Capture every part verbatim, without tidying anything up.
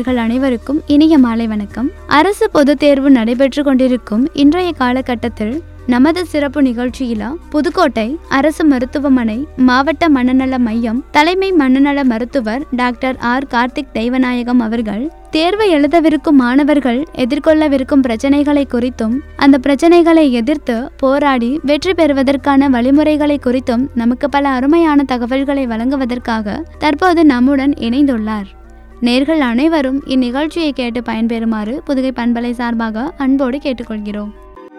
நேயர்கள் அனைவருக்கும் இனிய மாலை வணக்கம். அரசு பொதுத் தேர்வு நடைபெற்று கொண்டிருக்கும் இன்றைய காலகட்டத்தில் நமது சிறப்பு நிகழ்ச்சியில புதுக்கோட்டை அரசு மருத்துவமனை மாவட்ட மனநல மையம் தலைமை மனநல மருத்துவர் டாக்டர் ஆர் கார்த்திக் தெய்வநாயகம் அவர்கள் தேர்வை எழுதவிருக்கும் மாணவர்கள் எதிர்கொள்ளவிருக்கும் பிரச்சனைகளை குறித்தும் அந்த பிரச்சனைகளை எதிர்த்து போராடி வெற்றி பெறுவதற்கான வழிமுறைகளை குறித்தும் நமக்கு பல அருமையான தகவல்களை வழங்குவதற்காக தற்போது நம்முடன் இணைந்துள்ளார். நேர்கள் அனைவரும் இந்நிகழ்ச்சியை கேட்டு பயன்பெறுமாறு புதுகை பண்பலை சார்பாக அன்போடு கேட்டுக்கொள்கிறோம்.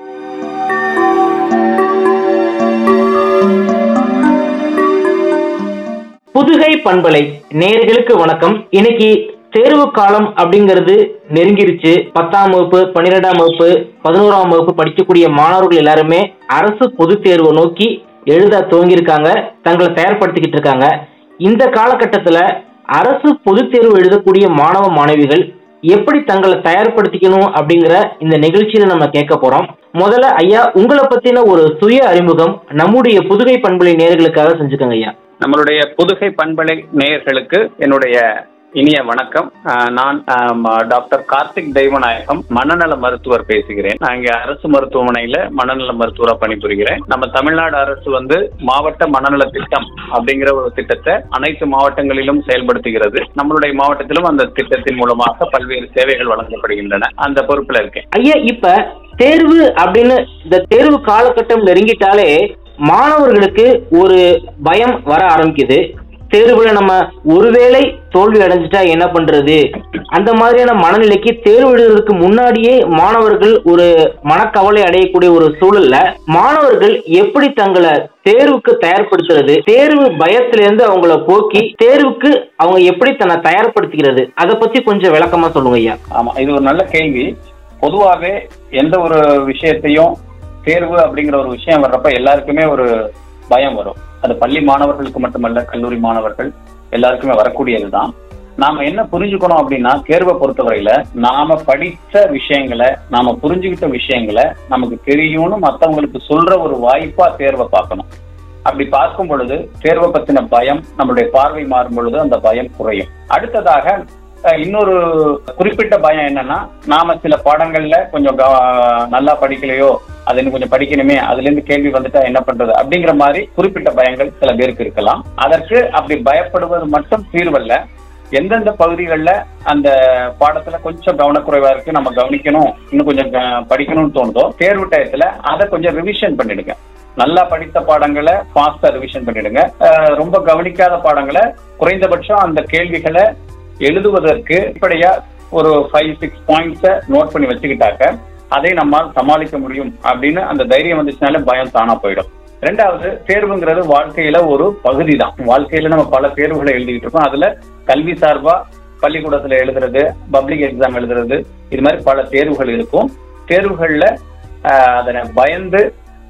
புதுகை பண்பலை நேயர்களுக்கு வணக்கம். இன்னைக்கு தேர்வு காலம் அப்படிங்கிறது நெருங்கிருச்சு. பத்தாம் வகுப்பு, பன்னிரெண்டாம் வகுப்பு, பதினோராம் வகுப்பு படிக்கக்கூடிய மாணவர்கள் எல்லாருமே அரசு பொது தேர்வை நோக்கி எழுத துவங்கியிருக்காங்க, தங்களை தயார்படுத்திக்கிட்டு இருக்காங்க. இந்த காலகட்டத்துல அரசு பொது தேர்வு எழுதக்கூடிய மாணவ மாணவிகள் எப்படி தங்களை தயார்படுத்திக்கணும் அப்படிங்கிற இந்த நிகழ்ச்சியில நம்ம கேட்க போறோம். முதல்ல ஐயா, உங்களை பத்தின ஒரு சுய அறிமுகம் நம்முடைய புதுகை பண்பலை நேயர்களுக்காக செஞ்சுக்கோங்க ஐயா. நம்மளுடைய புதுகை பண்பலை நேயர்களுக்கு என்னுடைய இனிய வணக்கம். நான் டாக்டர் கார்த்திக் தெய்வநாயகம், மனநல மருத்துவர் பேசுகிறேன். நான் இங்க அரசு மருத்துவமனையில மனநல மருத்துவரா பணிபுரிகிறேன். நம்ம தமிழ்நாடு அரசு வந்து மாவட்ட மனநல திட்டம் அப்படிங்கிற ஒரு திட்டத்தை அனைத்து மாவட்டங்களிலும் செயல்படுத்துகிறது. நம்மளுடைய மாவட்டத்திலும் அந்த திட்டத்தின் மூலமாக பல்வேறு சேவைகள் வழங்கப்படுகின்றன. அந்த பொறுப்புல இருக்கேன். ஐயா, இப்ப தேர்வு அப்படின்னு இந்த தேர்வு காலகட்டம் நெருங்கிட்டாலே மாணவர்களுக்கு ஒரு பயம் வர ஆரம்பிக்குது. தேர்வுல நம்ம ஒருவேளை தோல்வி அடைஞ்சிட்டா என்ன பண்றது, அந்த மாதிரியான மனநிலைக்கு தேர்வு எழுதுறதுக்கு முன்னாடியே மாணவர்கள் ஒரு மனக்கவலை அடையக்கூடிய ஒரு சூழல்ல மாணவர்கள் எப்படி தங்களை தேர்வுக்கு தயார்படுத்துறது, தேர்வு பயத்திலிருந்து அவங்கள போக்கி தேர்வுக்கு அவங்க எப்படி தன்னை தயார்படுத்திக்கிறது, அதை பத்தி கொஞ்சம் விளக்கமா சொல்லுங்க ஐயா. ஆமா, இது ஒரு நல்ல கேள்வி. பொதுவாகவே எந்த ஒரு விஷயத்தையும் தேர்வு அப்படிங்கிற ஒரு விஷயம் வர்றப்ப எல்லாருக்குமே ஒரு பயம் வரும். அது பள்ளி மாணவர்களுக்கு மட்டுமல்ல, கல்லூரி மாணவர்கள் எல்லாருக்குமே வரக்கூடியதுதான். நாம என்ன புரிஞ்சுக்கணும் அப்படின்னா, தேர்வை பொறுத்தவரையில நாம படித்த விஷயங்களை, நாம புரிஞ்சுக்கிட்ட விஷயங்களை நமக்கு தெரியும்னு மற்றவங்களுக்கு சொல்ற ஒரு வாய்ப்பா தேர்வை பார்க்கணும். அப்படி பார்க்கும் பொழுது தேர்வை பத்தின பயம், நம்மளுடைய பார்வை மாறும் பொழுது அந்த பயம் குறையும். அடுத்ததாக இன்னொரு குறிப்பிட்ட பயம் என்னன்னா, நாம சில பாடங்கள்ல கொஞ்சம் நல்லா படிக்கலையோ, அது இன்னும் கொஞ்சம் படிக்கணுமே, அதுல இருந்து கேள்வி வந்துட்டா என்ன பண்றது அப்படிங்கிற மாதிரி குறிப்பிட்ட பயங்கள் சில பேருக்கு இருக்கலாம். அதற்கு அப்படி பயப்படுவது மட்டும் தீர்வல்ல. எந்தெந்த பகுதிகளில் அந்த பாடத்துல கொஞ்சம் கவனக்குறைவா இருக்கு, நம்ம கவனிக்கணும், இன்னும் கொஞ்சம் படிக்கணும்னு தோணுதோ, தேர்வு டயத்துல அதை கொஞ்சம் ரிவிஷன் பண்ணிடுங்க. நல்லா படித்த பாடங்களை ஃபாஸ்டா ரிவிஷன் பண்ணிடுங்க. ரொம்ப கவனிக்காத பாடங்களை குறைந்தபட்சம் அந்த கேள்விகளை எழுதுவதற்கு இப்படியா ஒரு ஃபைவ் சிக்ஸ் பாயிண்ட்ஸை நோட் பண்ணி வச்சுக்கிட்டாக்க அதை நம்மால் சமாளிக்க முடியும் அப்படின்னு அந்த தைரியம் வந்துச்சுனாலே பயம் தானா போயிடும். ரெண்டாவது, தேர்வுங்கிறது வாழ்க்கையில ஒரு பகுதி தான். வாழ்க்கையில நம்ம பல தேர்வுகளை எழுதிக்கிட்டு இருக்கோம். அதுல கல்வி சார்பா பள்ளிக்கூடத்துல எழுதுறது, பப்ளிக் எக்ஸாம் எழுதுறது, இது மாதிரி பல தேர்வுகள் இருக்கும். தேர்வுகள்ல அதனை பயந்து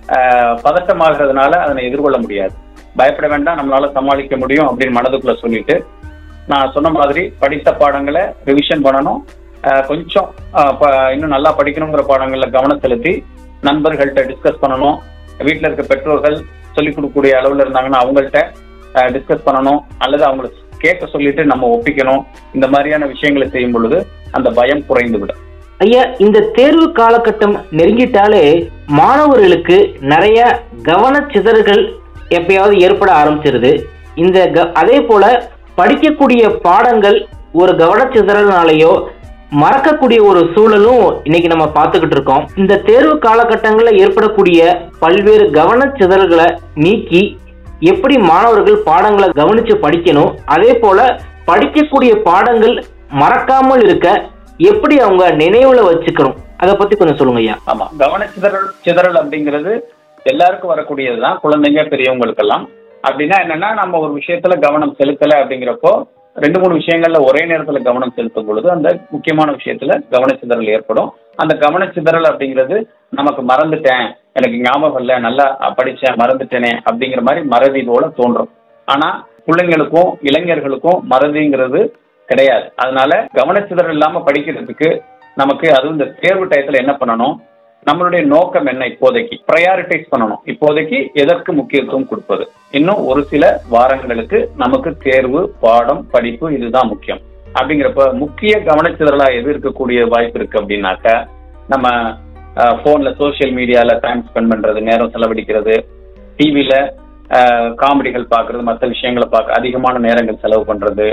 பதட்டமாகிறதுனால அதனை எதிர்கொள்ள முடியாது. பயப்பட வேண்டாம், நம்மளால சமாளிக்க முடியும் அப்படின்னு மனதுக்குள்ள சொல்லிட்டு, நான் சொன்ன மாதிரி படித்த பாடங்களை ரிவிஷன் பண்ணணும். கொஞ்சம் இன்னும் நல்லா படிக்கணுங்கிற பாடங்கள்ல கவனம் செலுத்தி நண்பர்கள்ட்ட டிஸ்கஸ் பண்ணணும். வீட்டில் இருக்க பெற்றோர்கள் சொல்லிக் கொடுக்கக்கூடிய அளவுல இருந்தாங்கன்னா அவங்கள்ட்ட டிஸ்கஸ் பண்ணணும், அல்லது அவங்களை கேட்க சொல்லிட்டு நம்ம ஒப்பிக்கணும். இந்த மாதிரியான விஷயங்களை செய்யும் பொழுது அந்த பயம் குறைந்து விடும். ஐயா, இந்த தேர்வு காலகட்டம் நெருங்கிட்டாலே மாணவர்களுக்கு நிறைய கவனச்சிதறல்கள் எப்பயாவது ஏற்பட ஆரம்பிச்சிருது. இந்த அதே போல படிக்கக்கூடிய பாடங்கள் ஒரு கவனச்சிதறல்னாலேயோ மறக்கக்கூடிய ஒரு சூழலும் இன்னைக்கு நம்ம பார்த்துக்கிட்டு இருக்கோம். இந்த தேர்வு காலகட்டங்களில் ஏற்படக்கூடிய பல்வேறு கவனச்சிதறல்களை நீக்கி எப்படி மாணவர்கள் பாடங்களை கவனிச்சு படிக்கணும், அதே போல படிக்கக்கூடிய பாடங்கள் மறக்காமல் இருக்க எப்படி அவங்க நினைவுல வச்சுக்கணும், அதை பத்தி கொஞ்சம் சொல்லுங்க ஐயா. ஆமா, கவனச்சிதறல் சிதறல் அப்படிங்கிறது எல்லாருக்கும் வரக்கூடியதுதான், குழந்தைங்க பெரியவங்களுக்கெல்லாம். அப்படின்னா என்னன்னா, நம்ம ஒரு விஷயத்துல கவனம் செலுத்தலை அப்படிங்கிறப்போ ரெண்டு மூணு விஷயங்கள்ல ஒரே நேரத்துல கவனம் செலுத்தும் பொழுது அந்த முக்கியமான விஷயத்துல கவனச்சிதறல் ஏற்படும். அந்த கவனச்சிதறல் அப்படிங்கிறது நமக்கு மறந்துட்டேன், எனக்கு ஞாபகம் இல்லை, நல்லா படிச்சேன், மறந்துட்டேனே அப்படிங்கிற மாதிரி மறதி போல தோன்றும். ஆனா பிள்ளைங்களுக்கும் இளைஞர்களுக்கும் மறதிங்கிறது கிடையாது. அதனால கவனச்சிதறல் இல்லாம படிக்கிறதுக்கு நமக்கு அதுவும் இந்த தேர்வு டயத்துல என்ன பண்ணணும், நம்மளுடைய நோக்கம் என்ன, இப்போதைக்கு ப்ரையாரிட்டைஸ் பண்ணணும். இப்போதைக்கு எதற்கு முக்கியத்துவம் கொடுப்பது, இன்னும் ஒரு சில வாரங்களுக்கு நமக்கு தேர்வு, பாடம், படிப்பு இதுதான் முக்கியம். அப்படிங்கிறப்ப முக்கிய கவனச்சிதறலா எது இருக்கக்கூடிய வாய்ப்பு இருக்கு அப்படின்னாக்க, நம்ம போன்ல சோசியல் மீடியால டைம் ஸ்பெண்ட் பண்றது, நேரம் செலவழிக்கிறது, டிவில காமெடிகள் பார்க்கறது, மற்ற விஷயங்களை பார்க்க அதிகமான நேரங்கள் செலவு பண்றது,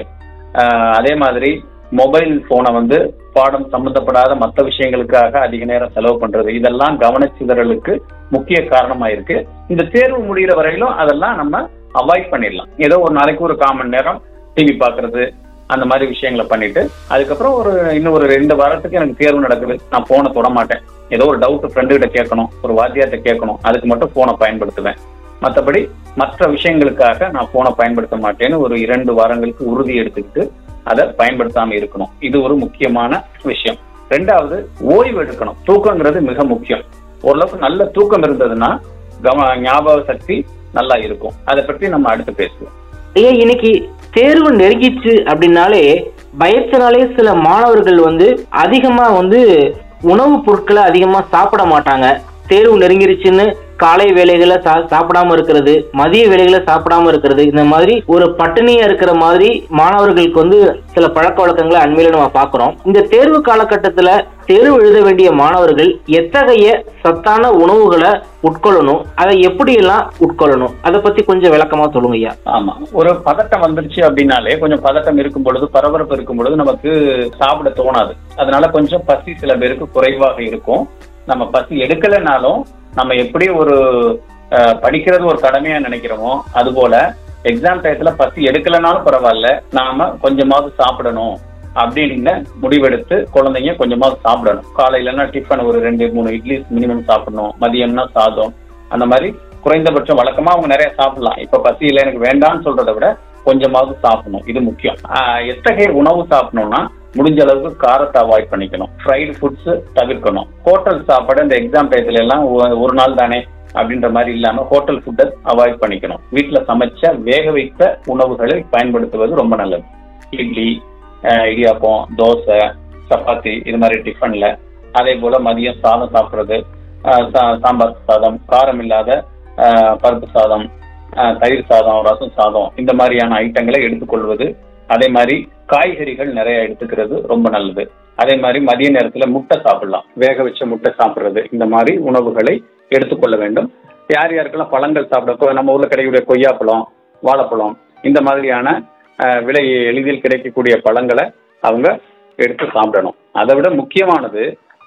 அதே மாதிரி மொபைல் போனை வந்து பாடம் சம்பந்தப்படாத மற்ற விஷயங்களுக்காக அதிக நேரம் செலவு பண்றது, இதெல்லாம் கவனச்சிதறலுக்கு முக்கிய காரணமா இருக்கு. இந்த தேர்வு முடிகிற வரையிலும் அதெல்லாம் நம்ம அவாய்ட் பண்ணிடலாம். ஏதோ ஒரு நாளைக்கு ஒரு கால் மணி நேரம் டிவி பார்க்கறது, அந்த மாதிரி விஷயங்களை பண்ணிட்டு அதுக்கப்புறம் ஒரு இன்னும் ஒரு ரெண்டு வாரத்துக்கு எனக்கு தேர்வு நடக்குது, நான் போனை தொட மாட்டேன். ஏதோ ஒரு டவுட் ஃப்ரெண்டு கிட்ட கேட்கணும், ஒரு வாத்தியார்ட்ட கேட்கணும், அதுக்கு மட்டும் போனை பயன்படுத்துவேன். மற்றபடி மற்ற விஷயங்களுக்காக நான் போனை பயன்படுத்த மாட்டேன்னு ஒரு இரண்டு வாரங்களுக்கு உறுதி எடுத்துக்கிட்டு அதை பயன்படுத்தாம இருக்கணும். இது ஒரு முக்கியமான விஷயம். ரெண்டாவது, ஓய்வு எடுக்கணும். தூக்கங்கிறது மிக முக்கியம். ஓரளவுக்கு நல்ல தூக்கம் இருந்ததுன்னா கவ ஞாபக சக்தி நல்லா இருக்கும். அதை பற்றி நம்ம அடுத்து பேசுவோம். ஐயா, இன்னைக்கு தேர்வு நெருங்கிச்சு அப்படின்னாலே பயத்தினாலே சில மாணவர்கள் வந்து அதிகமா வந்து உணவுப் பொருட்களை அதிகமா சாப்பிட மாட்டாங்க. தேர்வு நெருங்கிருச்சுன்னு காலை வேலைகளை சா சாப்பிடாம இருக்கிறது, மதிய வேலைகளை சாப்பிடாம இருக்கிறது, இந்த மாதிரி ஒரு பட்டினியா இருக்கிற மாதிரி மாணவர்களுக்கு வந்து சில பழக்க வழக்கங்களை அண்மையில நம்ம பாக்குறோம். இந்த தேர்வு காலகட்டத்துல தேர்வு எழுத வேண்டிய மாணவர்கள் எத்தகைய சத்தான உணவுகளை உட்கொள்ளணும், அதை எப்படி எல்லாம் உட்கொள்ளணும், அதை பத்தி கொஞ்சம் விளக்கமா சொல்லுங்க ஐயா. ஆமா, ஒரு பதட்டம் வந்துருச்சு அப்படின்னாலே, கொஞ்சம் பதட்டம் இருக்கும் பொழுது, பரபரப்பு இருக்கும் பொழுது நமக்கு சாப்பிட தோணாது. அதனால கொஞ்சம் பசி சில பேருக்கு குறைவாக இருக்கும். நம்ம பசி எடுக்கலைனாலும் நம்ம எப்படி ஒரு படிக்கிறது ஒரு கடமையா நினைக்கிறோமோ, அது போல எக்ஸாம் டயத்துல பசி எடுக்கலைனாலும் பரவாயில்ல, நாம கொஞ்சமாவது சாப்பிடணும் அப்படின்னு முடிவெடுத்து குழந்தைங்க கொஞ்சமாவது சாப்பிடணும். காலையிலன்னா டிஃபன் ஒரு ரெண்டு மூணு இட்லி மினிமம் சாப்பிடணும், மதியம்னா சாதம், அந்த மாதிரி குறைந்தபட்சம் வழக்கமா அவங்க நிறைய சாப்பிடலாம். இப்ப பசி இல்லை எனக்கு வேண்டாம்னு சொல்றதை விட கொஞ்சமாவது சாப்பிடணும், இது முக்கியம். எத்தகைய உணவு சாப்பிடணும்னா, முடிஞ்ச அளவுக்கு காரத்தை அவாய்ட் பண்ணிக்கணும், ஃப்ரைடு ஃபுட்ஸ் தவிர்க்கணும். ஹோட்டல் சாப்பாடு இந்த எக்ஸாம் டயத்துல எல்லாம் ஒரு நாள் தானே அப்படின்ற மாதிரி இல்லாம ஹோட்டல் ஃபுட்டை அவாய்ட் பண்ணிக்கணும். வீட்டுல சமைச்ச வேக வைத்த உணவுகளை பயன்படுத்துவது ரொம்ப நல்லது. இட்லி, இடியாப்பம், தோசை, சப்பாத்தி, இது மாதிரி டிஃபன்ல. அதே போல மதியம் சாதம் சாப்பிட்றது, சாம்பார் சாதம், காரம் இல்லாத பருப்பு சாதம், தயிர் சாதம், ரசம் சாதம், இந்த மாதிரியான ஐட்டங்களை எடுத்துக்கொள்வது. அதே மாதிரி காய்கறிகள் நிறைய எடுத்துக்கிறது ரொம்ப நல்லது. அதே மாதிரி மதிய நேரத்துல முட்டை சாப்பிடலாம், வேக வச்ச முட்டை சாப்பிடுறது, இந்த மாதிரி உணவுகளை எடுத்துக்கொள்ள வேண்டும். யார் யாருக்கெல்லாம் பழங்கள் சாப்பிட, நம்ம ஊர்ல கிடைக்கக்கூடிய கொய்யாப்பழம், வாழைப்பழம், இந்த மாதிரியான விலை எளிதில் கிடைக்கக்கூடிய பழங்களை அவங்க எடுத்து சாப்பிடணும். அதை விட முக்கியமானது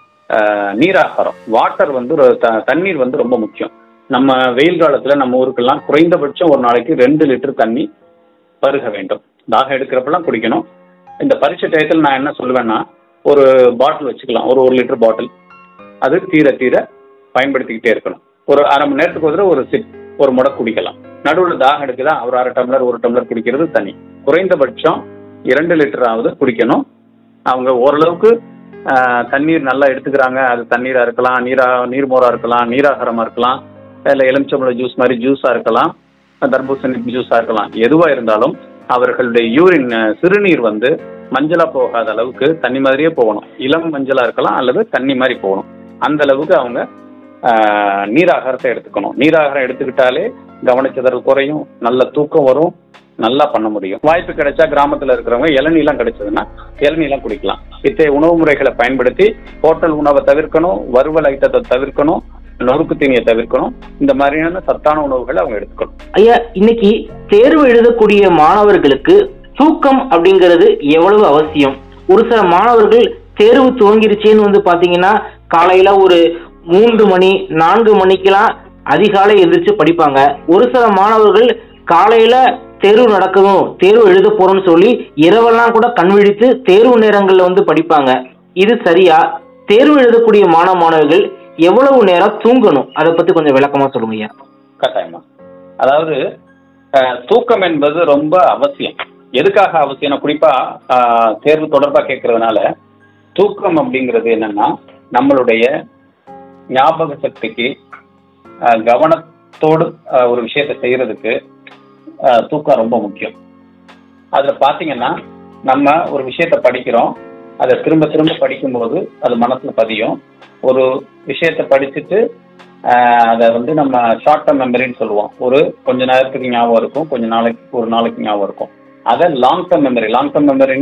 நீராகாரம். வாட்டர் வந்து தண்ணீர் வந்து ரொம்ப முக்கியம். நம்ம வெயில் காலத்துல நம்ம ஊருக்கெல்லாம் குறைந்தபட்சம் ஒரு நாளைக்கு ரெண்டு லிட்டர் தண்ணி பருக வேண்டும். தாகம் எடுக்கிறப்பெல்லாம் குடிக்கணும். இந்த பரீட்சை டயத்தில் நான் என்ன சொல்லுவேன்னா, ஒரு பாட்டில் வச்சுக்கலாம், ஒரு ஒரு லிட்டர் பாட்டில். அது தீர தீர பயன்படுத்திக்கிட்டே இருக்கணும். ஒரு அரை மணி நேரத்துக்கு ஒரு ஒரு சிப் ஒரு முறை குடிக்கலாம். நடுவில் தாகம் எடுக்குதா ஒரு அரை டம்ளர் ஒரு டம்ளர் குடிக்கிறது தனி. குறைந்தபட்சம் இரண்டு லிட்டராவது குடிக்கணும். அவங்க ஓரளவுக்கு தண்ணீர் நல்லா எடுத்துக்கிறாங்க. அது தண்ணீரா இருக்கலாம், நீரா நீர்மோரா இருக்கலாம், நீராகாரமா இருக்கலாம், இல்லை எலுமிச்சம்பழம் ஜூஸ் மாதிரி ஜூஸா இருக்கலாம், தர்பூசணி ஜூஸா இருக்கலாம். எதுவா இருந்தாலும் அவர்களுடைய யூரின் சிறுநீர் வந்து மஞ்சளா போகாத அளவுக்கு தண்ணி மாதிரியே போகணும். இளம் மஞ்சளா இருக்கலாம் அல்லது தண்ணி மாதிரி போகணும். அந்த அளவுக்கு அவங்க நீராகாரத்தை எடுத்துக்கணும். நீராகாரம் எடுத்துக்கிட்டாலே கவனச்சிதறல் குறையும், நல்ல தூக்கம் வரும், நல்லா பண்ண முடியும். வாய்ப்பு கிடைச்சா கிராமத்துல இருக்கிறவங்க இளநீலாம் கிடைச்சதுன்னா இளநீலாம் குடிக்கலாம். இத்தகைய உணவு முறைகளை பயன்படுத்தி ஹோட்டல் உணவை தவிர்க்கணும், வறுவல் ஐட்டத்தை தவிர்க்கணும், நொறுக்கு தீனியை தவிர்க்கணும். இந்த மாதிரியான சத்தான உணவுகளை அவங்க எடுத்துக்கணும். ஐயா, இன்னைக்கு தேர்வு எழுதக்கூடிய மாணவர்களுக்கு தூக்கம் அப்படிங்கிறது எவ்வளவு அவசியம்? ஒரு சில மாணவர்கள் தேர்வு துவங்கிருச்சேன்னு வந்து பாத்தீங்கன்னா காலையில ஒரு மூன்று மணி நான்கு மணிக்கெல்லாம் அதிகாலை எந்திரிச்சு படிப்பாங்க. ஒரு சில மாணவர்கள் காலையில தேர்வு நடக்கணும், தேர்வு எழுத போறோம்னு சொல்லி இரவெல்லாம் கூட கண் விழித்து தேர்வு நேரங்கள்ல வந்து படிப்பாங்க. இது சரியா? தேர்வு எழுதக்கூடிய மாணவ மாணவர்கள் எவ்வளவு நேரம் தூங்கணும், அதை பத்தி கொஞ்சம் விளக்கமா சொல்லுங்க ஐயா. கட்டாயமா. அதாவது தூக்கம் என்பது ரொம்ப அவசியம். எதுக்காக அவசியம்? குறிப்பா தேர்வு தொடர்பா கேட்கறதுனால தூக்கம் அப்படிங்கிறது என்னன்னா, நம்மளுடைய ஞாபக சக்திக்கு கவனத்தோடு ஒரு விஷயத்தை செய்யறதுக்கு தூக்கம் ரொம்ப முக்கியம். அதுல பாத்தீங்கன்னா, நம்ம ஒரு விஷயத்த படிக்கிறோம், அதை திரும்ப திரும்ப படிக்கும்போது அது மனசுல பதியும். ஒரு விஷயத்த படிச்சுட்டு அதை வந்து நம்ம ஷார்ட் டேர்ம் மெமரின்னு சொல்லுவோம். ஒரு கொஞ்ச நேரத்துக்கு ஞாபகம் இருக்கும், கொஞ்ச நாளைக்கு ஒரு நாளைக்கு ஞாபகம் இருக்கும். அதை long term memory. Long term மெமரினா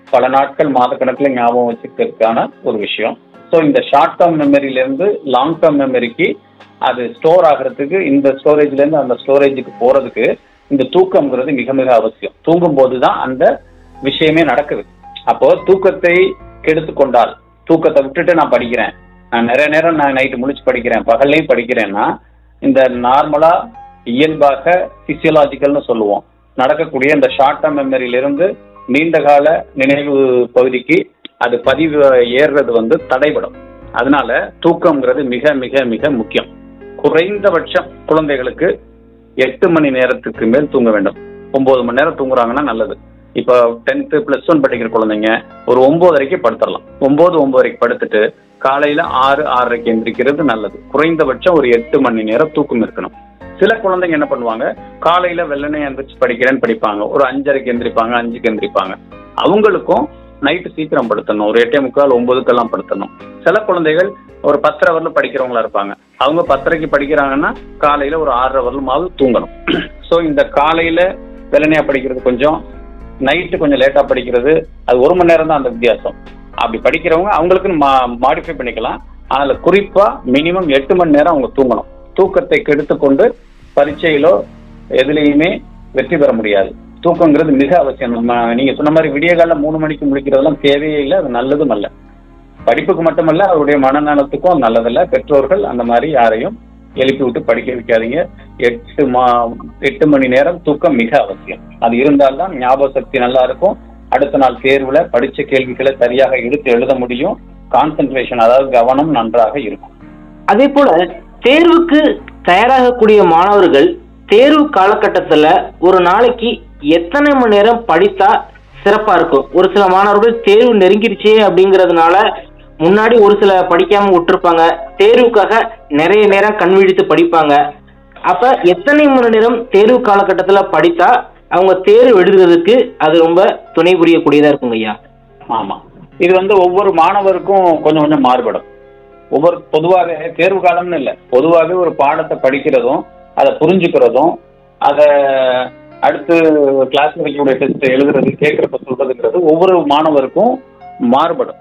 பல நாட்கள் மாத கணக்கில் ஞாபகம் வச்சுக்கிறதுக்கான ஒரு விஷயம். ஸோ இந்த ஷார்ட் டேர்ம் மெமரியிலேருந்து லாங் டேர்ம் மெமரிக்கு அது ஸ்டோர் ஆகிறதுக்கு, இந்த ஸ்டோரேஜ்லேருந்து அந்த ஸ்டோரேஜுக்கு போகிறதுக்கு இந்த தூக்கம்ங்கிறது மிக மிக அவசியம். தூங்கும் போது தான் அந்த விஷயமே நடக்குது. அப்போ தூக்கத்தை கெடுத்து கொண்டால், தூக்கத்தை விட்டுட்டு நான் படிக்கிறேன், நான் நிறைய நேரம் நான் நைட்டு முழிச்சு படிக்கிறேன், பகல்லையும் படிக்கிறேன்னா, இந்த நார்மலா இயல்பாக பிசியோலாஜிக்கல்னு சொல்லுவோம் நடக்கக்கூடிய இந்த ஷார்ட் டேர்ம் மெமரியிலிருந்து நீண்ட கால நினைவு பகுதிக்கு அது பதிவு ஏறுறது வந்து தடைபடும். அதனால தூக்கம்ங்கிறது மிக மிக மிக முக்கியம். குறைந்தபட்சம் குழந்தைகளுக்கு எட்டு மணி நேரத்துக்கு மேல் தூங்க வேண்டும். ஒன்பது மணி நேரம் தூங்குறாங்கன்னா நல்லது. இப்போ டென்த்து பிளஸ் ஒன் படிக்கிற குழந்தைங்க ஒரு ஒன்பது வரைக்கும் படுத்துடலாம். ஒன்பது ஒன்பது வரைக்கும் படுத்துட்டு காலையில ஆறு ஆறரைக்கு எந்திரிக்கிறது நல்லது. குறைந்தபட்சம் ஒரு எட்டு மணி நேரம் தூக்கம் இருக்கணும். சில குழந்தைங்க என்ன பண்ணுவாங்க, காலையில வெள்ளனே எந்திரிச்சு படிக்கிறேன்னு படிப்பாங்க, ஒரு அஞ்சரைக்கு எந்திரிப்பாங்க, அஞ்சுக்கு எந்திரிப்பாங்க. அவங்களுக்கும் நைட்டு சீக்கிரம் படுத்தணும், ஒரு எட்டே முக்கால் ஒன்பதுக்கெல்லாம் படுத்தணும். சில குழந்தைகள் ஒரு பத்தரை வரல படிக்கிறவங்களா இருப்பாங்க, அவங்க பத்தரைக்கு படிக்கிறாங்கன்னா காலையில ஒரு ஆறரை வரலுமாவது தூங்கணும். ஸோ இந்த காலையில வெள்ளனையா படிக்கிறது கொஞ்சம், நைட்டு கொஞ்சம் லேட்டா படிக்கிறது, அது ஒரு மணி நேரம் தான் அந்த வித்தியாசம். அப்படி படிக்கிறவங்க அவங்களுக்குன்னு மா மாடிஃபை பண்ணிக்கலாம். அதில் குறிப்பா மினிமம் எட்டு மணி நேரம் அவங்க தூங்கணும். தூக்கத்தை கெடுத்து கொண்டு பரீட்சையிலோ எதுலேயுமே வெற்றி பெற முடியாது. தூக்கங்கிறது மிக அவசியம். நம்ம நீங்க சொன்ன மாதிரி விடிய காலம் மூணு மணிக்கு முடிக்கிறதெல்லாம் தேவையே இல்லை, அது நல்லதும் அல்ல. படிப்புக்கு மட்டுமல்ல, அவருடைய மனநலத்துக்கும் நல்லதில்ல. பெற்றோர்கள் அந்த மாதிரி யாரையும் எழுப்பி விட்டு படிக்க வைக்காதீங்க. எட்டு மா எட்டு மணி நேரம் தூக்கம் மிக அவசியம். அது இருந்தால்தான் ஞாபக சக்தி நல்லா இருக்கும். அடுத்த நாள் தேர்வுல படிச்ச கேள்விகளை சரியாக எடுத்து எழுத முடியும். கான்சென்ட்ரேஷன், அதாவது கவனம் நன்றாக இருக்கும். அதே போல தேர்வுக்கு தயாராகக்கூடிய மாணவர்கள் தேர்வு காலகட்டத்துல ஒரு நாளைக்கு எத்தனை மணி நேரம் படித்தா சிறப்பா இருக்கும்? ஒரு சில மாணவர்கள் தேர்வு நெருங்கிருச்சே அப்படிங்கறதுனால முன்னாடி ஒரு சில படிக்காம விட்டுருப்பாங்க, தேர்வுக்காக நிறைய நேரம் கண் விழித்து படிப்பாங்க. அப்ப எத்தனை மணி நேரம் தேர்வு காலகட்டத்துல படித்தா அவங்க தேர்வு எழுதுறதுக்கு அது ரொம்ப துணை புரியக்கூடியதா இருக்குங்க ஐயா? ஆமா, இது வந்து ஒவ்வொரு மாணவருக்கும் கொஞ்சம் கொஞ்சம் மாறுபடும். ஒவ்வொரு பொதுவாக தேர்வு காலம்னு இல்லை, பொதுவாகவே ஒரு பாடத்தை படிக்கிறதும் அதை புரிஞ்சுக்கிறதும் அதை அடுத்து கிளாஸ்ல வைக்கக்கூடிய டெஸ்ட் எழுதுறது கேட்கறப்ப சொல்றதுங்கிறது ஒவ்வொரு மாணவருக்கும் மாறுபடும்.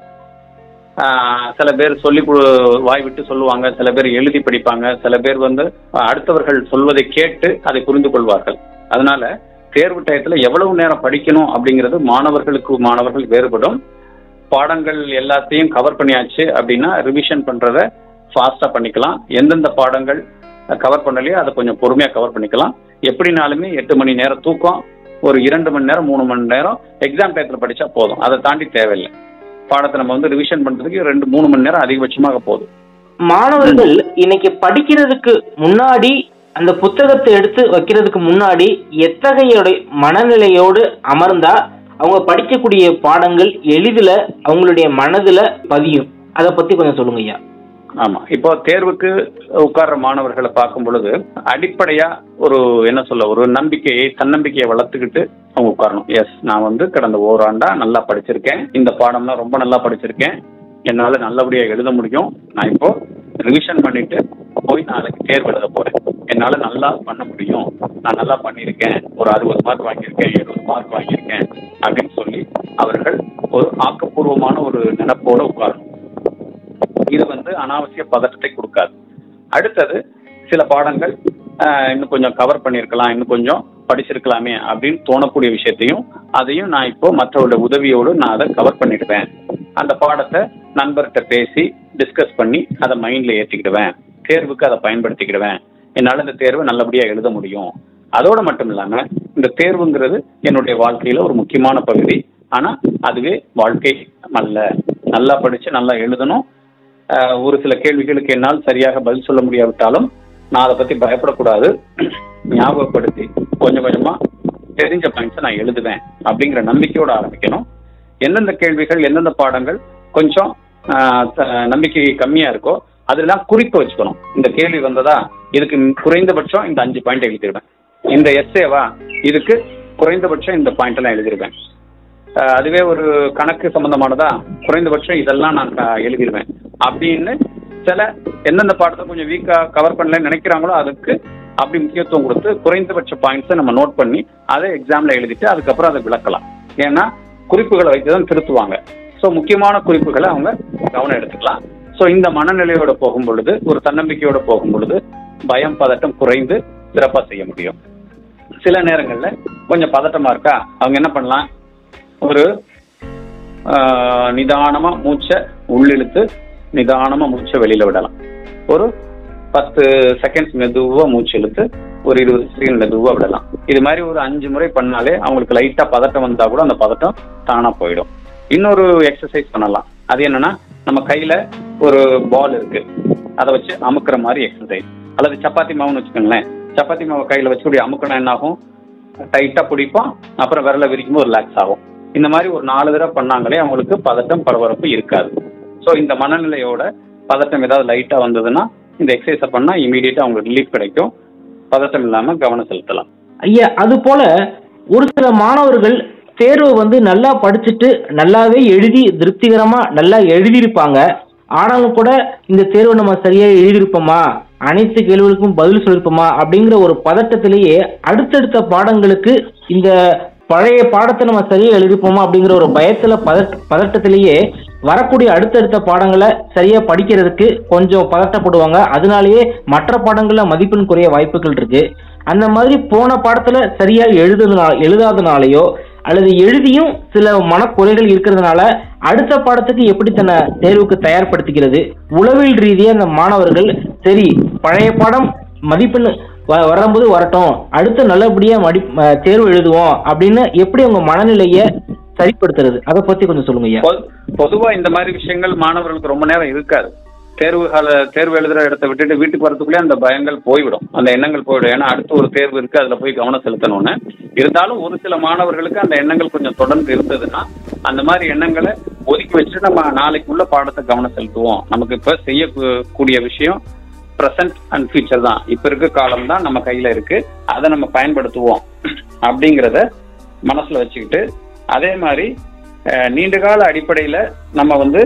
சில பேர் சொல்லி வாய் விட்டு சொல்லுவாங்க, சில பேர் எழுதி படிப்பாங்க, சில பேர் வந்து அடுத்தவர்கள் சொல்வதை கேட்டு அதை புரிந்து கொள்வார்கள். அதனால தேர்வு டயத்துல எவ்வளவு நேரம் படிக்கணும் அப்படிங்கிறது மாணவர்களுக்கு மாணவர்கள் வேறுபடும். பாடங்கள் எல்லாத்தையும் கவர் பண்ணியாச்சு அப்படின்னா ரிவிஷன் பண்றத ஃபாஸ்டா பண்ணிக்கலாம். எந்தெந்த பாடங்கள் கவர் பண்ணலையோ அதை கொஞ்சம் பொறுமையா கவர் பண்ணிக்கலாம். எப்படினாலுமே எட்டு மணி நேரம் தூக்கம், ஒரு இரண்டு மணி நேரம் மூணு மணி நேரம் எக்ஸாம் டயத்துல படிச்சா போதும். அதை தாண்டி தேவையில்லை. பாடத்தை நம்ம வந்து ரிவிஷன் பண்றதுக்கு ரெண்டு மூணு மணி நேரம் அதிகபட்சமாக போதும். மாணவர்கள் இன்னைக்கு படிக்கிறதுக்கு முன்னாடி, அந்த புத்தகத்தை எடுத்து வைக்கிறதுக்கு முன்னாடி எத்தகைய மனநிலையோடு அமர்ந்தா அவங்க படிக்கக்கூடிய பாடங்கள் எளிதில் அவங்களுடைய மனதுல பதியும்? அதை பத்தி கொஞ்சம் சொல்லுங்க ஐயா. ஆமா, இப்போ தேர்வுக்கு உட்கார்ற மாணவர்களை பார்க்கும் பொழுது அடிப்படையா ஒரு என்ன சொல்ல ஒரு நம்பிக்கையை, தன்னம்பிக்கையை வளர்த்துக்கிட்டு அவங்க உட்காரணும். எஸ், நான் வந்து கடந்த ஓராண்டா நல்லா படிச்சிருக்கேன், இந்த பாடம்லாம் ரொம்ப நல்லா படிச்சிருக்கேன், என்னால நல்லபடியா எழுத முடியும், நான் இப்போ ரிவிஷன் பண்ணிட்டு போய் நாளைக்கு தேர்வு எழுத போறேன், என்னால நல்லா பண்ண முடியும், நான் நல்லா பண்ணியிருக்கேன், ஒரு அறுபது மார்க் வாங்கியிருக்கேன், எழுபது மார்க் வாங்கியிருக்கேன் அப்படின்னு சொல்லி அவர்கள் ஒரு ஆக்கப்பூர்வமான ஒரு நினைப்போட உட்காரணும். இது வந்து அனாவசிய பதட்டத்தை கொடுக்காது. அடுத்தது சில பாடங்கள் இன்னும் கொஞ்சம் கவர் பண்ணியிருக்கலாம், இன்னும் கொஞ்சம் படிச்சிருக்கலாமே அப்படின்னு தோணக்கூடிய விஷயத்தையும் அதையும் நான் இப்போ மற்றவருடைய உதவியோடு நான் அதை கவர் பண்ணிடுவேன். அந்த பாடத்தை நண்பர்கிட்ட பேசி டிஸ்கஸ் பண்ணி அதை மைண்ட்ல ஏற்றிக்கிடுவேன், தேர்வுக்கு அதை பயன்படுத்திக்கிடுவேன், என்னால் இந்த தேர்வை நல்லபடியாக எழுத முடியும். அதோடு மட்டும் இல்லாமல் இந்த தேர்வுங்கிறது என்னுடைய வாழ்க்கையில ஒரு முக்கியமான பகுதி. ஆனால் அதுவே வாழ்க்கை அல்ல. நல்லா படித்து நல்லா எழுதணும். ஒரு சில கேள்விகளுக்கு என்னால் சரியாக பதில் சொல்ல முடியாவிட்டாலும் நான் அதை பற்றி பயப்படக்கூடாது. ஞாபகப்படுத்தி கொஞ்சம் கொஞ்சமாக தெரிஞ்ச பாயிண்ட்ஸை நான் எழுதுவேன் அப்படிங்கிற நம்பிக்கையோடு ஆரம்பிக்கணும். எந்தெந்த கேள்விகள் எந்தெந்த பாடங்கள் கொஞ்சம் நம்பிக்கை கம்மியாக இருக்கோ அதெல்லாம் குறிப்பு வச்சுக்கணும். இந்த கேள்வி வந்ததா, இதுக்கு குறைந்தபட்சம் இந்த அஞ்சு பாயிண்ட் எழுதிடுவேன். இந்த எஸ்ஏவா, இதுக்கு குறைந்தபட்சம் இந்த பாயிண்ட் எல்லாம் எழுதிடுவேன். அதுவே ஒரு கணக்கு சம்பந்தமானதா, குறைந்தபட்சம் இதெல்லாம் நான் எழுதிடுவேன் அப்படின்னு சில எந்தெந்த பாடத்தை கொஞ்சம் வீக்கா கவர் பண்ணலன்னு நினைக்கிறாங்களோ அதுக்கு அப்படி முக்கியத்துவம் கொடுத்து குறைந்தபட்ச பாயிண்ட்ஸை நம்ம நோட் பண்ணி அதை எக்ஸாம்ல எழுதிட்டு அதுக்கப்புறம் அதை விளக்கலாம். ஏன்னா குறிப்புகளை வைத்து தான் திருத்துவாங்க. ஸோ முக்கியமான குறிப்புகளை அவங்க கவனம் எடுத்துக்கலாம். ஸோ இந்த மனநிலையோட போகும் பொழுது, ஒரு தன்னம்பிக்கையோட போகும் பொழுது பயம் பதட்டம் குறைந்து சிறப்பாக செய்ய முடியும். சில நேரங்களில் கொஞ்சம் பதட்டமா இருக்கா, அவங்க என்ன பண்ணலாம், ஒரு நிதானமா மூச்சை உள்ளிழுத்து நிதானமா மூச்சை வெளியில விடலாம். ஒரு பத்து செகண்ட்ஸ் மெதுவா மூச்சு இழுத்து ஒரு இருபது செகண்ட் மெதுவா விடலாம். இது மாதிரி ஒரு அஞ்சு முறை பண்ணாலே அவங்களுக்கு லைட்டா பதட்டம் வந்தா கூட அந்த பதட்டம் தானா போயிடும். இன்னொரு எக்ஸசைஸ் பண்ணலாம். அது என்னன்னா, நம்ம கையில ஒரு பால் இருக்கு, அதை வச்சு அமுக்குற மாதிரி எக்ஸசைஸ். அல்லது சப்பாத்தி மாவுன்னு வச்சுக்கோங்களேன், சப்பாத்தி மாவு கையில வச்சுக்கூடிய அமுக்கணும் என்ன ஆகும், டைட்டா பிடிப்போம், அப்புறம் விரல விரிக்கும் போது ரிலாக்ஸ் ஆகும். இந்த மாதிரி ஒரு நாலு தடவை பண்ணாங்களே அவங்களுக்கு பதட்டம் பரபரப்பு இருக்காது. ஸோ இந்த மனநிலையோட பதட்டம் ஏதாவது லைட்டா வந்ததுன்னா இந்த எக்ஸசைஸை பண்ணா இமீடியட்டா அவங்களுக்கு ரிலீஃப் கிடைக்கும், பதட்டம் இல்லாம கவனம் செலுத்தலாம். ஐயா, அது போல ஒரு சில மாணவர்கள் தேர்வை வந்து நல்லா படிச்சுட்டு நல்லாவே எழுதி திருப்திகரமா நல்லா எழுதியிருப்பாங்க. ஆனாலும் கூட இந்த தேர்வை நம்ம சரியா எழுதியிருப்போமா, அனைத்து கேள்விகளுக்கும் பதில் சொல்லிருப்போமா அப்படிங்கிற ஒரு பதட்டத்திலேயே அடுத்தடுத்த பாடங்களுக்கு இந்த பழைய பாடத்தை நம்ம சரியா எழுதிருப்போமா அப்படிங்கிற ஒரு பயத்துல பதட்ட பதட்டத்திலேயே வரக்கூடிய அடுத்தடுத்த பாடங்களை சரியா படிக்கிறதுக்கு கொஞ்சம் பதட்டப்படுவாங்க. அதனாலேயே மற்ற பாடங்கள்ல மதிப்பெண் குறைய வாய்ப்புகள் இருக்கு. அந்த மாதிரி போன பாடத்துல சரியா எழுதுனா எழுதாதனாலேயோ அல்லது எழுதியும் சில மனக்குறைகள் இருக்கிறதுனால அடுத்த பாடத்துக்கு எப்படி தன்னை தேர்வுக்கு தயார்படுத்திக்கிறது, உளவியல் ரீதியா அந்த மாணவர்கள் சரி பழைய பாடம் மதிப்பெண் வரும்போது வரட்டும், அடுத்து நல்லபடியா மடி தேர்வு எழுதுவோம் அப்படின்னு எப்படி அவங்க மனநிலைய சரிப்படுத்துறது, அதை பத்தி கொஞ்சம் சொல்லுங்க ஐயா. பொதுவா இந்த மாதிரி விஷயங்கள் மாணவர்களுக்கு ரொம்ப நேரம் இருக்காது. தேர்வு கால தேர்வு எழுதுற இடத்த விட்டுட்டு வீட்டுக்கு வரதுக்குள்ளே அந்த பயங்கள் போய்விடும், அந்த எண்ணங்கள் போய்விடும். ஏன்னா அடுத்து ஒரு தேர்வு இருக்கு, அதுல போய் கவனம் செலுத்தணும்னு. இருந்தாலும் ஒரு சில மாணவர்களுக்கு அந்த எண்ணங்கள் கொஞ்சம் தொடர்ந்து இருந்ததுன்னா அந்த மாதிரி எண்ணங்களை ஒதுக்கி வச்சுட்டு நம்ம நாளைக்குள்ள பாடத்தை கவனம் செலுத்துவோம். நமக்கு இப்ப செய்யக்கூடிய விஷயம் ப்ரெசன்ட் அண்ட் ஃபியூச்சர் தான், இப்ப இருக்க காலம் தான் நம்ம கையில இருக்கு, அதை நம்ம பயன்படுத்துவோம் அப்படிங்கிறத மனசுல வச்சுக்கிட்டு, அதே மாதிரி நீண்ட கால அடிப்படையில நம்ம வந்து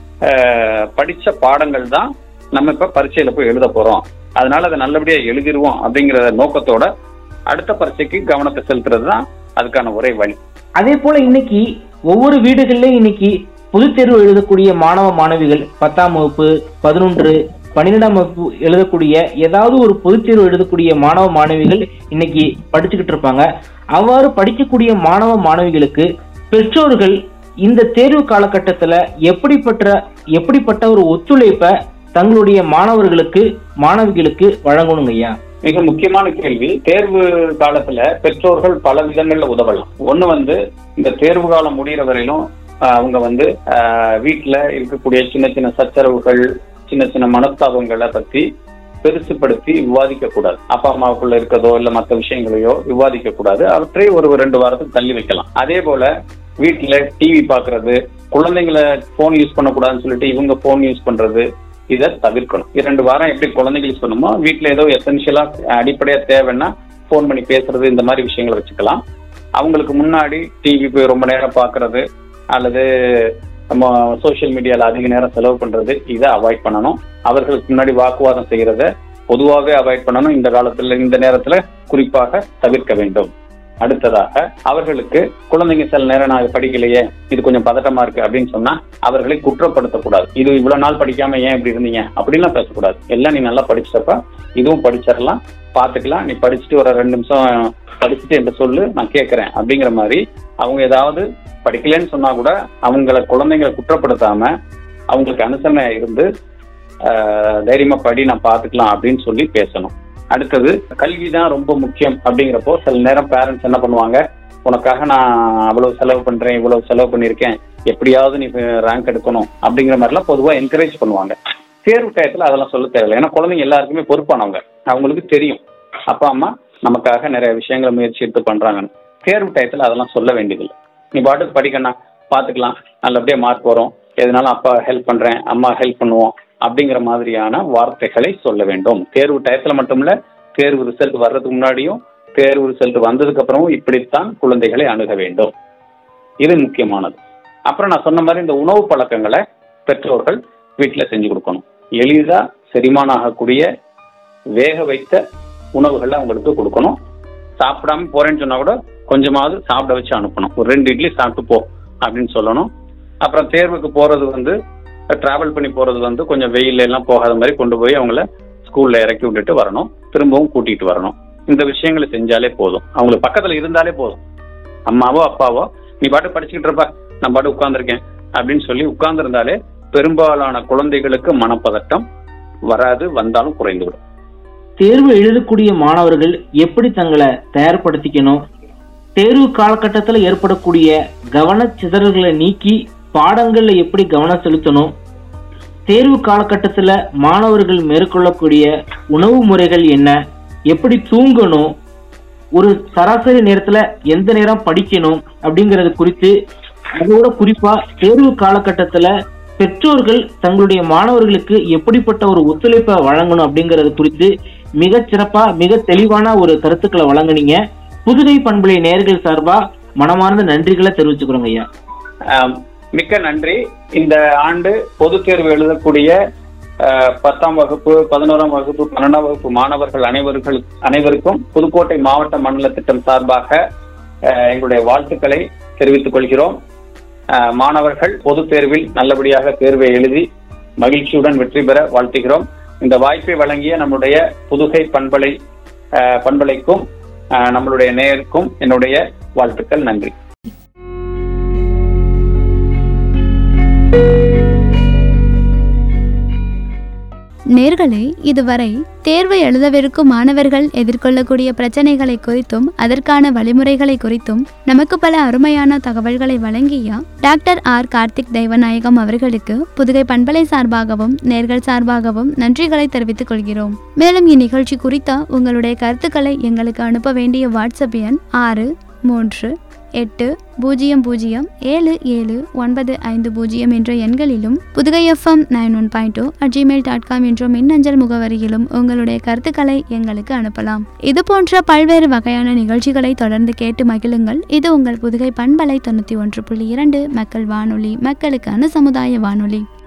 படிச்ச பாடங்கள் தான் நம்ம இப்ப பரீட்சையில போய் எழுத போறோம், அதனால அதை நல்லபடியா எழுதிருவோம் அப்படிங்கிற நோக்கத்தோட அடுத்த பரீட்சைக்கு கவனத்தை செலுத்துறது தான் அதுக்கான ஒரே வழி. அதே போல இன்னைக்கு ஒவ்வொரு வீடுகள்லயும் இன்னைக்கு பொது தேர்வு எழுதக்கூடிய மாணவ மாணவிகள் பத்தாம் வகுப்பு பதினொன்று பன்னிரெண்டாம் வகுப்பு எழுதக்கூடிய ஏதாவது ஒரு பொதுத் தேர்வு எழுதக்கூடிய மாணவ மாணவிகள் இன்னைக்கு படிச்சுக்கிட்டு இருப்பாங்க. அவ்வாறு படிக்கக்கூடிய மாணவ மாணவிகளுக்கு பெற்றோர்கள் இந்த தேர்வு காலகட்டத்துல எப்படிப்பட்ட எப்படிப்பட்ட ஒரு ஒத்துழைப்பை தங்களுடைய மாணவர்களுக்கு மாணவிகளுக்கு வழங்கணுங்க ஐயா? மிக முக்கியமான கேள்வி. தேர்வு காலத்துல பெற்றோர்கள் பல விதங்கள்ல உதவலாம். ஒண்ணு வந்து இந்த தேர்வு காலம் முடிகிற வரையிலும் அவங்க வந்து வீட்டுல இருக்கக்கூடிய சின்ன சின்ன சச்சரவுகள், சின்ன சின்ன மனஸ்தாபங்களை பத்தி பெருசுப்படுத்தி விவாதிக்க கூடாது. அப்பா அம்மாவுக்குள்ள இருக்கதோ இல்ல மற்ற விஷயங்களையோ விவாதிக்க கூடாது. அவற்றை ஒரு ரெண்டு வாரத்துக்கு தள்ளி வைக்கலாம். அதே போல வீட்டுல டிவி பாக்குறது, குழந்தைங்களை போன் யூஸ் பண்ணக்கூடாதுன்னு சொல்லிட்டு இவங்க போன் யூஸ் பண்றது, இதை தவிர்க்கணும். இரண்டு வாரம் எப்படி குழந்தைங்க யூஸ் பண்ணுமோ வீட்டுல ஏதோ எசென்சியலா அடிப்படையா தேவைன்னா போன் பண்ணி பேசுறது, இந்த மாதிரி விஷயங்களை வச்சுக்கலாம். அவங்களுக்கு முன்னாடி டிவி போய் ரொம்ப நேரம் பாக்குறது அல்லது நம்ம சோசியல் மீடியால அதிக நேரம் செலவு பண்றது, இதை அவாய்ட் பண்ணணும். அவர்களுக்கு முன்னாடி வாக்குவாதம் செய்யறத பொதுவாகவே அவாய்ட் பண்ணணும். இந்த காலத்துல இந்த நேரத்துல குறிப்பாக தவிர்க்க வேண்டும். அடுத்ததாக அவர்களுக்கு குழந்தைங்க சில நேரம் நான் படிக்கலையே, இது கொஞ்சம் பதட்டமா இருக்கு அப்படின்னு சொன்னா அவர்களை குற்றப்படுத்தக்கூடாது. இது இவ்வளவு நாள் படிக்காம ஏன் இப்படி இருந்தீங்க அப்படின்லாம் பேசக்கூடாது. எல்லாம் நீ நல்லா படிச்சப்ப இதுவும் படிச்சிடலாம், பாத்துக்கலாம், நீ படிச்சுட்டு ஒரு ரெண்டு நிமிஷம் படிச்சுட்டு என்ற சொல்லு, நான் கேட்கறேன் அப்படிங்கிற மாதிரி. அவங்க ஏதாவது படிக்கலன்னு சொன்னா கூட அவங்கள குழந்தைங்களை குற்றப்படுத்தாம அவங்களுக்கு அனுசரணையா இருந்து தைரியமா படி, நான் பாத்துக்கலாம் அப்படின்னு சொல்லி பேசணும். அடுத்தது கல்விதான் ரொம்ப முக்கியம் அப்படிங்கிறப்போ சில நேரம் பேரண்ட்ஸ் என்ன பண்ணுவாங்க, உனக்காக நான் அவ்வளவு செலவு பண்றேன், இவ்வளவு செலவு பண்ணியிருக்கேன், எப்படியாவது நீ ரேங்க் எடுக்கணும் அப்படிங்கிற மாதிரிலாம் பொதுவாக என்கரேஜ் பண்ணுவாங்க. தேர்வு டயத்துல அதெல்லாம் சொல்ல தேவையில்லை. ஏன்னா குழந்தைங்க எல்லாருக்குமே பொறுப்பானவங்க, அவங்களுக்கு தெரியும் அப்பா அம்மா நமக்காக நிறைய விஷயங்களை முயற்சி எடுத்து பண்றாங்கன்னு. தேர்வு டயத்துல அதெல்லாம் சொல்ல வேண்டியதில்லை. நீ பாட்டுக்கு படிக்கணும், பாத்துக்கலாம், நல்லபடியா மார்க் வரும், எதனாலும் அப்பா ஹெல்ப் பண்றேன், அம்மா ஹெல்ப் பண்ணுவோம் அப்படிங்கிற மாதிரியான வார்த்தைகளை சொல்ல வேண்டும். தேர்வு டயத்துல மட்டும் இல்ல, தேர்வு ரிசல்ட் வர்றதுக்கு முன்னாடியும் தேர்வு ரிசல்ட் வந்ததுக்கு அப்புறமும் இப்படித்தான் குழந்தைகளை அணுக வேண்டும். இது முக்கியமானது. அப்புறம் நான் சொன்ன மாதிரி இந்த உணவு பழக்கங்களை பெற்றோர்கள் வீட்டுல செஞ்சு கொடுக்கணும். எளிதா செரிமானம் ஆகக்கூடிய வேக வைத்த உணவுகளை அவங்களுக்கு கொடுக்கணும். சாப்பிடாம போறேன்னு சொன்னா கூட கொஞ்சமாவது சாப்பிட வச்சு அனுப்பணும். ஒரு ரெண்டு இட்லி சாப்பிட்டு போ, அப்படின்னு சொல்லணும். அப்புறம் தேர்வுக்கு போறது வந்து டிராவல் பண்ணி போறது வந்து கொஞ்சம் வெயில் எல்லாம் போகாத மாதிரி கொண்டு போய் அவங்கள ஸ்கூல்ல இறக்கி விட்டுட்டு வரணும், திரும்பவும் கூட்டிட்டு வரணும். இந்த விஷயங்களை செஞ்சாலே போதும், அவங்களுக்கு பக்கத்துல இருந்தாலே போதும். அம்மாவோ அப்பாவோ நீ பாட்டு படிச்சுக்கிட்டு இருப்பா, நான் பாட்டு உட்கார்ந்துருக்கேன் அப்படின்னு சொல்லி உட்கார்ந்துருந்தாலே பெரும்பாலான குழந்தைகளுக்கு மனப்பதட்டம் வராது, வந்தாலும் குறைந்துவிடும். தேர்வு எழுதக்கூடிய மாணவர்கள் எப்படி தங்களை தயார்படுத்திக்கணும், தேர்வு காலகட்டத்தில் ஏற்படக்கூடிய கவன சிதறல்களை நீக்கி பாடங்கள்ல எப்படி கவனம் செலுத்தணும், தேர்வு காலகட்டத்தில் மாணவர்கள் மேற்கொள்ளக்கூடிய உணவு முறைகள் என்ன, எப்படி தூங்கணும், ஒரு சராசரி நேரத்துல எந்த நேரம் படிக்கணும் அப்படிங்கிறது குறித்து, அதோட குறிப்பா தேர்வு காலகட்டத்துல பெற்றோர்கள் தங்களுடைய மாணவர்களுக்கு எப்படிப்பட்ட ஒரு ஒத்துழைப்பை வழங்கணும் அப்படிங்கிறது குறித்து மிக சிறப்பா மிக தெளிவான ஒரு கருத்துக்களை வழங்குனீங்க. புதுகை பண்பலை நேயர்கள் சார்பா மனமார்ந்த நன்றிகளை தெரிவிச்சுக்கிறோங்க ஐயா. மிக்க நன்றி. இந்த ஆண்டு பொது தேர்வு எழுதக்கூடிய பத்தாம் வகுப்பு, பதினோராம் வகுப்பு, பன்னெண்டாம் வகுப்பு மாணவர்கள் அனைவர்கள் அனைவருக்கும் புதுக்கோட்டை மாவட்ட மண்டல திட்டம் சார்பாக எங்களுடைய வாழ்த்துக்களை தெரிவித்துக் கொள்கிறோம். மாணவர்கள் பொது தேர்வில் நல்லபடியாக தேர்வை எழுதி மகிழ்ச்சியுடன் வெற்றி பெற வாழ்த்துகிறோம். இந்த வாய்ப்பை வழங்கிய நம்முடைய புதுகை பண்பலை பண்பலைக்கும் நம்மளுடைய நேயருக்கும் என்னுடைய வாழ்த்துக்கள். நன்றி. நேர்களே, இதுவரை தேர்வை எழுதவிருக்கும் மாணவர்கள் எதிர்கொள்ளக்கூடிய பிரச்சனைகளை குறித்தும் அதற்கான வழிமுறைகளை குறித்தும் நமக்கு பல அருமையான தகவல்களை வழங்கிய டாக்டர் ஆர் கார்த்திக் தெய்வநாயகம் அவர்களுக்கு புதுகை பண்பலை சார்பாகவும் நேர்கள் சார்பாகவும் நன்றிகளை தெரிவித்துக் கொள்கிறோம். மேலும் இந்நிகழ்ச்சி குறித்த உங்களுடைய கருத்துக்களை எங்களுக்கு அனுப்ப வேண்டிய வாட்ஸ்அப் எண் ஆறு மூன்று எட்டு பூஜ்ஜியம் பூஜ்ஜியம் ஏழு ஏழு ஒன்பது ஐந்து பூஜ்ஜியம் என்ற எண்களிலும் Pudugai FM nine one point two at Gmail dot com என்ற மின்னஞ்சல் முகவரியிலும் உங்களுடைய கருத்துக்களை எங்களுக்கு அனுப்பலாம். இது போன்ற பல்வேறு வகையான நிகழ்ச்சிகளை தொடர்ந்து கேட்டு மகிழுங்கள். இது உங்கள் புதுகை பண்பலை தொண்ணூற்றி ஒன்று புள்ளி இரண்டு மக்கள் வானொலி, மக்களுக்கான சமுதாய வானொலி.